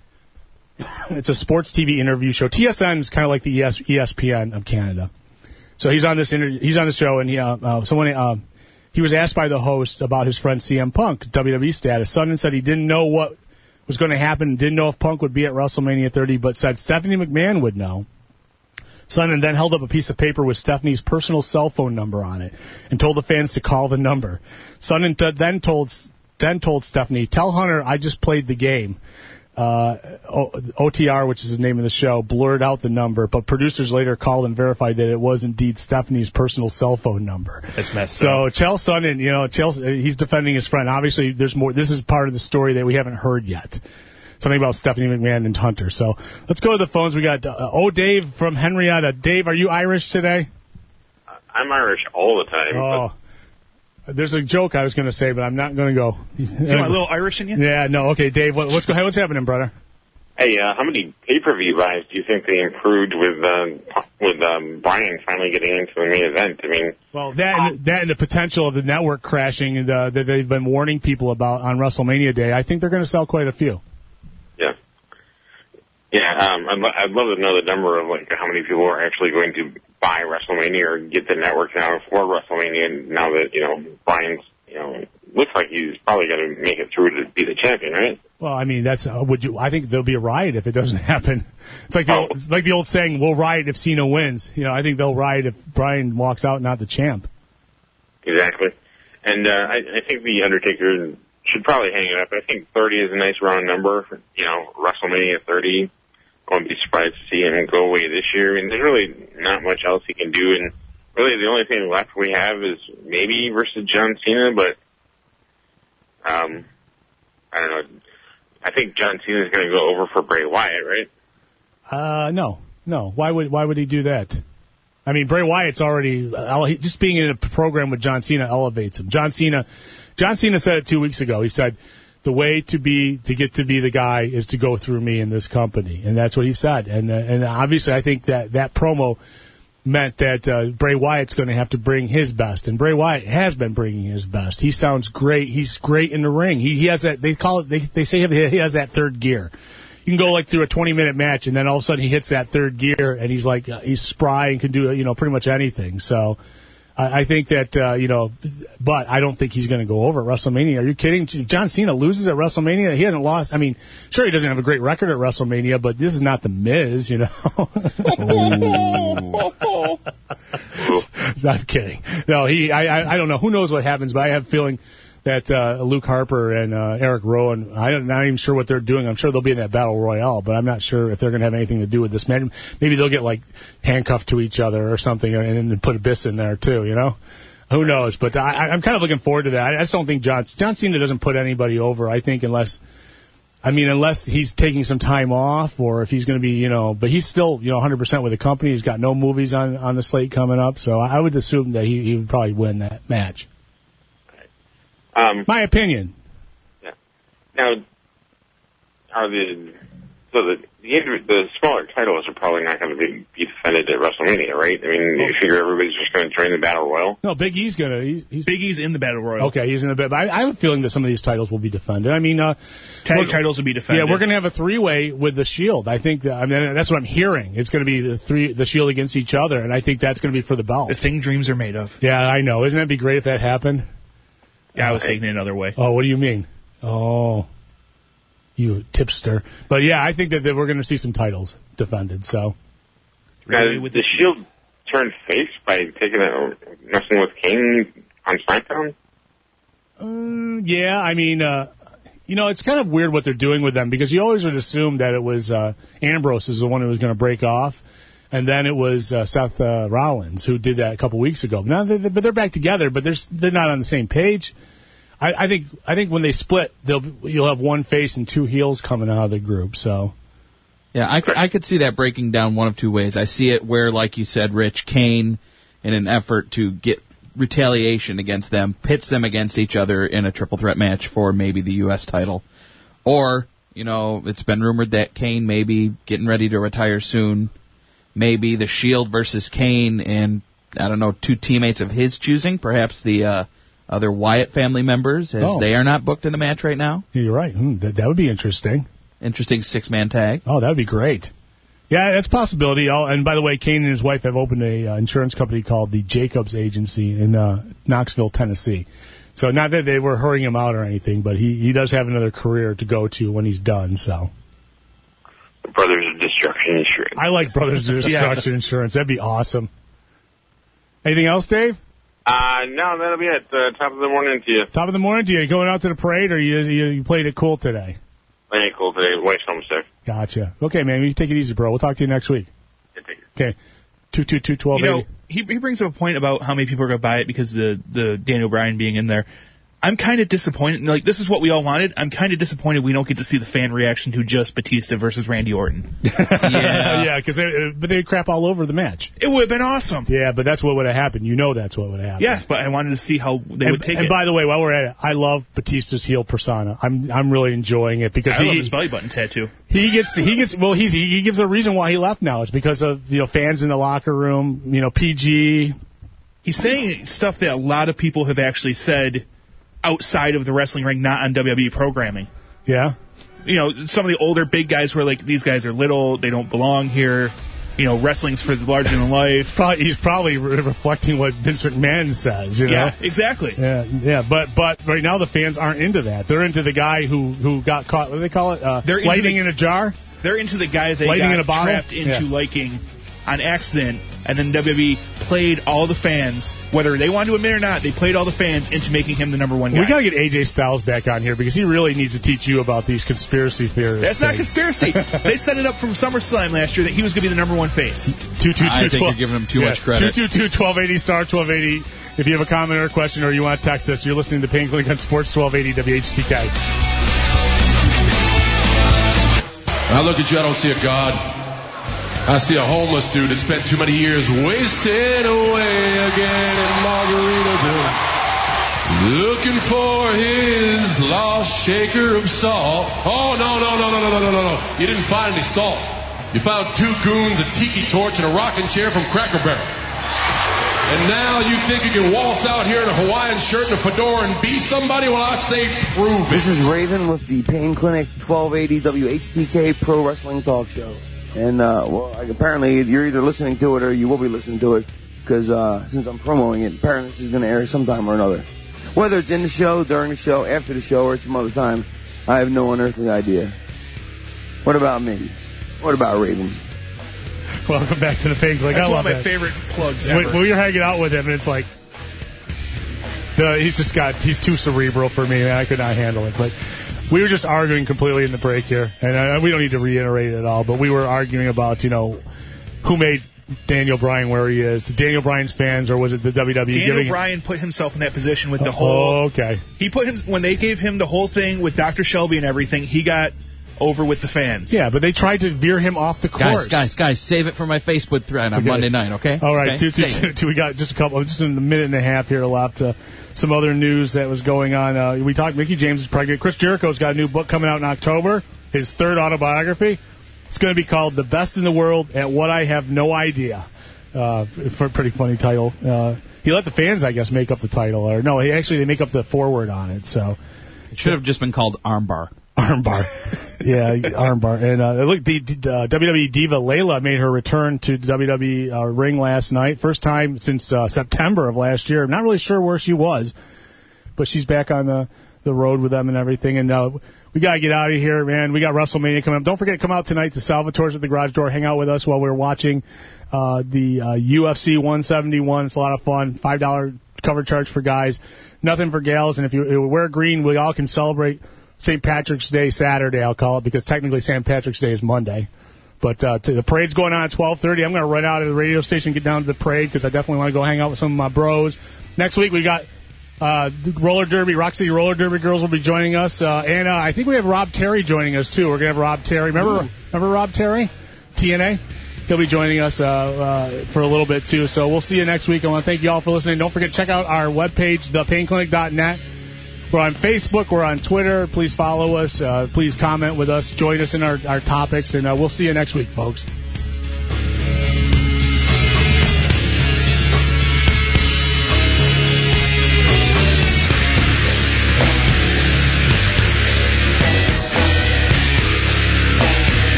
it's a sports T V interview show. T S N is kind of like the E S P N of Canada. So he's on this inter- he's on the show, and he uh, uh, someone uh, he was asked by the host about his friend C M Punk W W E status. Sonnen said he didn't know what was going to happen, didn't know if Punk would be at WrestleMania thirty, but said Stephanie McMahon would know. Sonnen then held up a piece of paper with Stephanie's personal cell phone number on it and told the fans to call the number. Sonnen t- then told then told Stephanie, "Tell Hunter I just played the game." Uh, o- O T R, which is the name of the show, blurred out the number, but producers later called and verified that it was indeed Stephanie's personal cell phone number. That's messed so, up. So Chael Sonnen, you know, Chael, he's defending his friend. Obviously, there's more. This is part of the story that we haven't heard yet. Something about Stephanie McMahon and Hunter. So let's go to the phones. We got, uh, oh, Dave from Henrietta. Dave, are you Irish today? I'm Irish all the time. Oh. But... There's a joke I was going to say, but I'm not going to go. You want a little Irish in you? Yeah, no. Okay, Dave, what, what's, hey, what's happening, brother? Hey, uh, how many pay-per-view buys do you think they improved with uh, with um, Bryan finally getting into the main event? I mean, well, that and, that and the potential of the network crashing and, uh, that they've been warning people about on WrestleMania Day, I think they're going to sell quite a few. Yeah. Yeah, um, I'd, lo- I'd love to know the number of like how many people are actually going to buy WrestleMania or get the network now for WrestleMania now that, you know, Bryan's, you know, looks like he's probably going to make it through to be the champion, right? Well, I mean, that's uh, would you? I think there'll be a riot if it doesn't happen. It's like the oh. old, it's like the old saying, "We'll riot if Cena wins." You know, I think they'll riot if Bryan walks out, not the champ. Exactly, and uh, I, I think the Undertaker should probably hang it up. I think thirty is a nice round number. For, you know, WrestleMania thirty. I wouldn't be surprised to see him go away this year. I mean, there's really not much else he can do, and really the only thing left we have is maybe versus John Cena, but um, I don't know. I think John Cena is going to go over for Bray Wyatt, right? Uh, no, no. Why would why would he do that? I mean, Bray Wyatt's already just being in a program with John Cena elevates him. John Cena, John Cena said it two weeks ago. He said the way to be to get to be the guy is to go through me in this company, and that's what he said. And uh, and obviously, I think that that promo meant that uh, Bray Wyatt's going to have to bring his best, and Bray Wyatt has been bringing his best. He sounds great. He's great in the ring. He he has that. They call it. They they say he has that third gear. You can go like through a twenty minute match, and then all of a sudden he hits that third gear, and he's like uh, he's spry and can do you know pretty much anything. So I, I think that uh, you know, but I don't think he's going to go over at WrestleMania. Are you kidding? John Cena loses at WrestleMania. He hasn't lost. I mean, sure he doesn't have a great record at WrestleMania, but this is not the Miz, you know. I'm kidding. No, he. I, I. I don't know. Who knows what happens, but I have a feeling that uh, Luke Harper and uh, Eric Rowan, I'm not even sure what they're doing. I'm sure they'll be in that battle royale, but I'm not sure if they're going to have anything to do with this match. Maybe they'll get, like, handcuffed to each other or something and then put Abyss in there, too, you know? Who knows? But I, I'm kind of looking forward to that. I just don't think John, John Cena doesn't put anybody over, I think, unless... I mean, unless he's taking some time off or if he's going to be, you know, but he's still, you know, one hundred percent with the company. He's got no movies on, on the slate coming up, so I would assume that he, he would probably win that match. Um, My opinion. Yeah. Now, are the so the the, the smaller titles are probably not going to be, be defended at WrestleMania, right? I mean, you figure everybody's just going to join the Battle Royal? No, Big E's going to. He's, he's, Big E's in the Battle Royal. Okay, he's in the Battle. I, I have a feeling that some of these titles will be defended. I mean, uh, tag titles will be defended. Yeah, we're going to have a three-way with the Shield. I think that, I mean, that's what I'm hearing. It's going to be the three, the Shield against each other, and I think that's going to be for the belt. The thing dreams are made of. Yeah, I know. Isn't that be great if that happened? Yeah, I was taking it another way. Oh, what do you mean? Oh, you tipster. But yeah, I think that, that we're going to see some titles defended. So, now, did the Shield turn face by taking a messing with Kane on SmackDown? Uh, yeah, I mean, uh, you know, it's kind of weird what they're doing with them because you always would assume that it was uh, Ambrose is the one who was going to break off. And then it was uh, Seth uh, Rollins who did that a couple weeks ago. Now, they, they, but they're back together, but they're they're not on the same page. I, I think I think when they split, they'll you'll have one face and two heels coming out of the group. So, yeah, I, I could see that breaking down one of two ways. I see it where, like you said, Rich, Kane, in an effort to get retaliation against them, pits them against each other in a triple threat match for maybe the U S title, or you know, it's been rumored that Kane may be getting ready to retire soon. Maybe the Shield versus Kane and, I don't know, two teammates of his choosing, perhaps the uh, other Wyatt family members, as oh. they are not booked in the match right now. You're right. Hmm, that, that would be interesting. Interesting six-man tag. Oh, that would be great. Yeah, that's a possibility. Oh, and by the way, Kane and his wife have opened a uh, insurance company called the Jacobs Agency in uh, Knoxville, Tennessee. So not that they were hurrying him out or anything, but he, he does have another career to go to when he's done, so... Brothers of Destruction Insurance. I like Brothers of Destruction yes. Insurance. That'd be awesome. Anything else, Dave? Uh, no, that'll be it. Uh, top of the morning to you. Top of the morning to you. Going out to the parade, or you you, you played it cool today? Played it cool today. Wife's home sick. Gotcha. Okay, man. You take it easy, bro. We'll talk to you next week. Yeah, take it. Okay. two two two, twelve eighty. You know, he, he brings up a point about how many people are going to buy it because of the, the Daniel Bryan being in there. I'm kind of disappointed. Like, this is what we all wanted. I'm kind of disappointed we don't get to see the fan reaction to just Batista versus Randy Orton. yeah, yeah, because they, but they crap all over the match. It would have been awesome. Yeah, but that's what would have happened. You know that's what would have happened. Yes, but I wanted to see how they and, would take and it. And by the way, while we're at it, I love Batista's heel persona. I'm I'm really enjoying it because I he love his belly button tattoo. He gets he gets well. He's he gives a reason why he left now. It's because of you know fans in the locker room. You know P G. He's saying stuff that a lot of people have actually said outside of the wrestling ring, not on W W E programming. Yeah. You know, some of the older big guys were like, these guys are little, they don't belong here. You know, wrestling's for the larger than life. Probably, he's probably re- reflecting what Vince McMahon says, you know? Yeah, exactly. Yeah, yeah, but but right now the fans aren't into that. They're into the guy who, who got caught, what do they call it? Uh, they're lightning the, in a jar? They're into the guy they lightning got in a bottle? trapped into yeah. liking on accident, and then W W E played all the fans, whether they wanted to admit it or not, they played all the fans into making him the number one guy. We got to get A J Styles back on here because he really needs to teach you about these conspiracy theories. That's things. not conspiracy. They set it up from SummerSlam last year that he was going to be the number one face. two two two I think you're giving him too yeah. much credit. two two two, twelve eighty, star twelve eighty. If you have a comment or a question or you want to text us, you're listening to Pain Clinic on Sports twelve eighty W H T K. When I look at you, I don't see a God. I see a homeless dude that spent too many years wasted away again in Margaritaville, looking for his lost shaker of salt. Oh, no, no, no, no, no, no, no, no, no. You didn't find any salt. You found two goons, a tiki torch, and a rocking chair from Cracker Barrel. And now you think you can waltz out here in a Hawaiian shirt and a fedora and be somebody? Well, I say prove it. This is Raven with the Pain Clinic twelve eighty W H T K Pro Wrestling Talk Show. And, uh, well, apparently you're either listening to it or you will be listening to it because uh, since I'm promoting it, apparently this is going to air sometime or another. Whether it's in the show, during the show, after the show, or at some other time, I have no unearthly idea. What about me? What about Raven? Welcome back to the Pain Clinic. That's I love one of my that. favorite plugs ever. When, when you're hanging out with him, and it's like, the, he's just got, he's too cerebral for me, man. I could not handle it. But we were just arguing completely in the break here, and uh, we don't need to reiterate it at all, but we were arguing about, you know, who made Daniel Bryan where he is. Daniel Bryan's fans, or was it the W W E? Daniel Bryan put himself in that position with the whole... Oh, okay. He put him, when they gave him the whole thing with Doctor Shelby and everything, he got over with the fans. Yeah, but they tried to veer him off the course. Guys, guys, guys, save it for my Facebook thread on Okay. Monday night, okay? All right, okay? two, two, two, two, we got just a couple, just in a minute and a half here left. Uh, some other news that was going on. Uh, we talked, Mickey James is pregnant. Chris Jericho's got a new book coming out in October, his third autobiography. It's going to be called The Best in the World at What I Have No Idea. Uh, for a pretty funny title. Uh, he let the fans, I guess, make up the title. Or no, he actually, they make up the foreword on it. So it should have just been called Armbar. Armbar. Yeah, armbar. And uh, look, the, the uh, W W E diva Layla made her return to the W W E uh, ring last night. First time since uh, September of last year. I'm not really sure where she was, but she's back on the, the road with them and everything. And uh, we got to get out of here, man. We got WrestleMania coming up. Don't forget to come out tonight to Salvatore's at the Garage Door. Hang out with us while we're watching uh, the uh, U F C one seventy-one. It's a lot of fun. five dollars cover charge for guys. Nothing for gals. And if you, if you wear green, we all can celebrate Saint Patrick's Day Saturday, I'll call it, because technically Saint Patrick's Day is Monday. But uh, the parade's going on at twelve thirty. I'm going to run out of the radio station, get down to the parade, because I definitely want to go hang out with some of my bros. Next week we got uh, the Roller Derby, Rock City Roller Derby girls will be joining us. Uh, and uh, I think we have Rob Terry joining us, too. We're going to have Rob Terry. Remember, Ooh. remember Rob Terry? T N A? He'll be joining us uh, uh, for a little bit, too. So we'll see you next week. I want to thank you all for listening. Don't forget to check out our webpage, the pain clinic dot net. We're on Facebook. We're on Twitter. Please follow us. Uh, please comment with us. Join us in our, our topics. And uh, we'll see you next week, folks.